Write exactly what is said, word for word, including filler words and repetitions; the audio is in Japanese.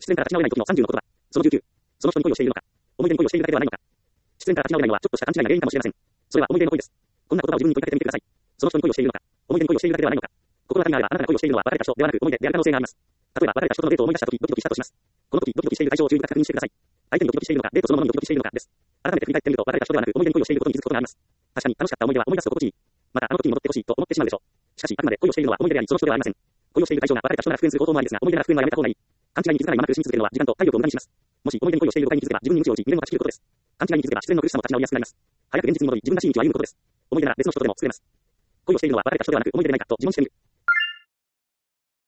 失恋から立ち直れない時のさんじゅうの言葉。そのじゅうきゅう。その人に恋をしているのか。思い出に恋をしているだけではないのか。失恋から立ち直れないのはちょっとした勘違いが原因かもしれません。それは思い出の恋です。こんな言葉を自分に問いかけてみてください。その人に恋をしているのか。思い出に恋をしているだけではないのか。心当たりがあればあなたが恋をしているのは別れた人ではなく思い出である可能性があります。例えば別れた人とのデートを思い出した時ドキドキしたとします。この時ドキドキしている対象を注意深く確認してください。相手にドキドキしているのか、デートそのものにドキドキしているのかです。改めて振り返ってみると別れた人ではなく思い出に恋をしていることに気づくことがあります。確かに楽しかった思い出は思い出すと心地いい。またあの時に戻ってほしいと思ってしまうでしょう。しかしあくまで恋をしているのは思い出でありその人ではありません。恋をしている対象が別れた人なら復縁する方法もありですが、思い出なら復縁はやめた方がいい。勘違いに気づかないまま苦しみ続けるのは時間と体力を無駄にします。もし思い出に恋をしている誤解に気づけば自分に無知を打ち未練を断ち切ることです。勘違いに気づけば失恋の苦しさも立ち直りやすくなります。早く現実に戻り自分らしい道を歩むことです。思い出なら別の人とでも作れます。恋をしているのは別れた人ではなく思い出でないかと自問してみる。